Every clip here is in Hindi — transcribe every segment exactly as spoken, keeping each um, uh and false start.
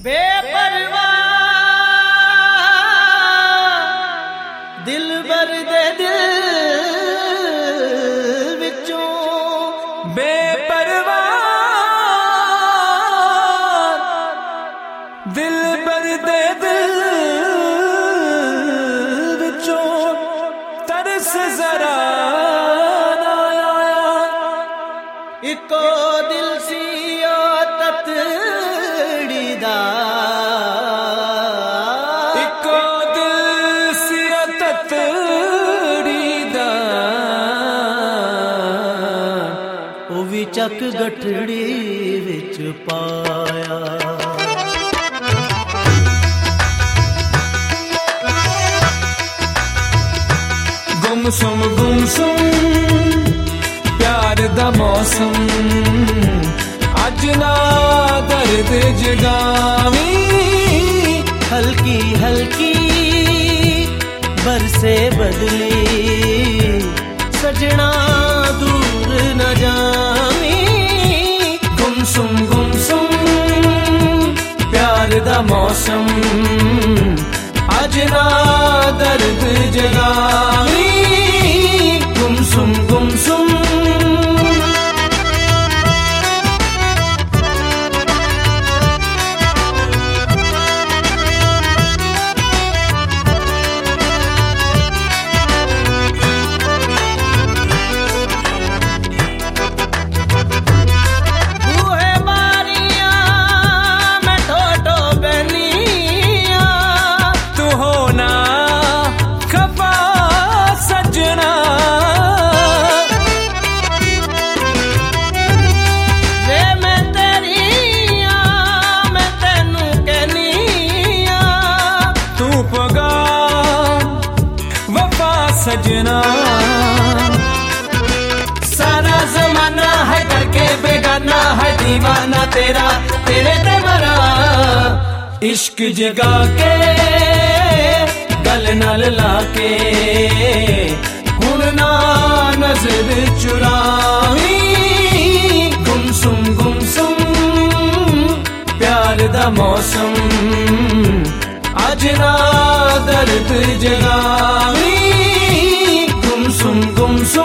बेपरवाह दिल बर दे दिल विचों बेपरवाह दिल बर दे दिल विचों तरस जरा ना आया। इको दिल सी ततड़ी दा इको दिल सी ततड़ी दा ओ भी चक गठड़ी विच पाया। गुमसुम गुमसुम प्यार दा मौसम अज ना दर्द जगावी। हल्की हल्की बरसे बदली सजना दूर न जावी। गुमसुम गुमसुम प्यार दा मौसम अज ना दर्द जगावी। गुमसुम गुमसुम सजना। सारा जमाना है करके बेगाना है दीवाना तेरा तेरे ते मरा। इश्क जगा के गल नाल लाके हुण ना नजर चुरावी। गुमसुम गुमसुम प्यार दा मौसम अज ना दर्द जगावी। गुमसुम गुमसुम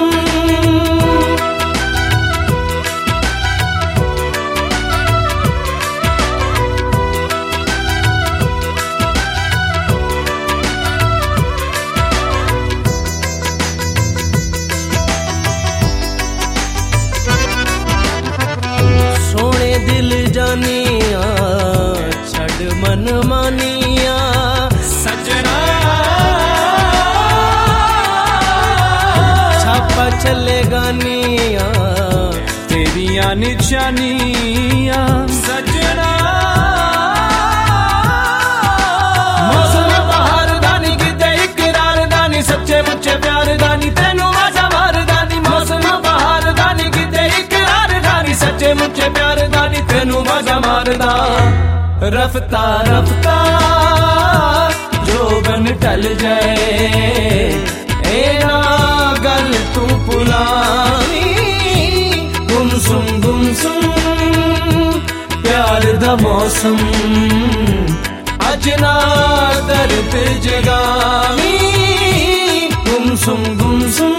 सोने दिल जानिया छड़ मन मानिया सजना। छापा चले गानिया तेरिया निशानिया सजना। मौसम बहार दानी किते इकरार दानी सच्चे मुच्चे प्यार दानी तेनू आजा मार दानी। मौसम बहार दानी किते इकरार दानी सच्चे मुच्चे प्यार दानी तेनू आजा मार दा। रफ्ता रफ्ता जो बन टल जाए ए ना गल तू पुलानी। गुमसुम गुमसुम प्यार दा मौसम अज ना दर्द जगावी। गुमसुम गुमसुम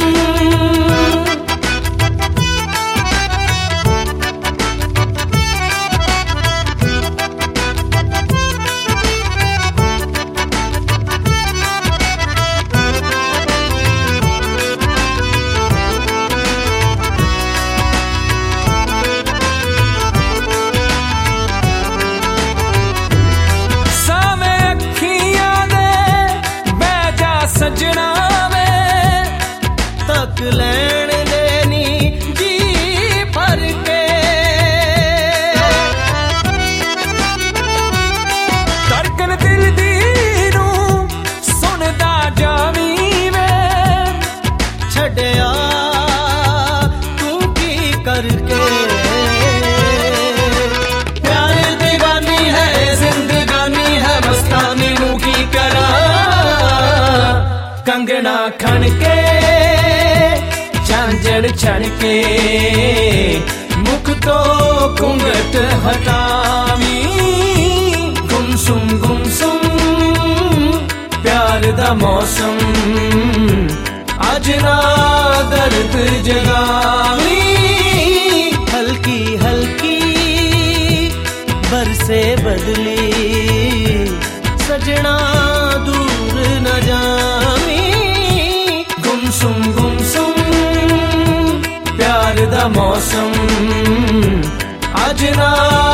सजना में तक लैन देनी जी भर के। धड़कन दिल दी नू सुनदा जावी वे। छड़या तू की करके प्यार दीवानी है जिंदगानी है मस्तानी नू की करा। कंगना खन के झांझड़ छड़ के मुख तो घूंघट हटावी। दा मौसम अज ना दर्द जगावी हल्की हल्की बरसे बदली सजना दूर न जावी गुमसुम गुमसुम प्यार दा मौसम अज ना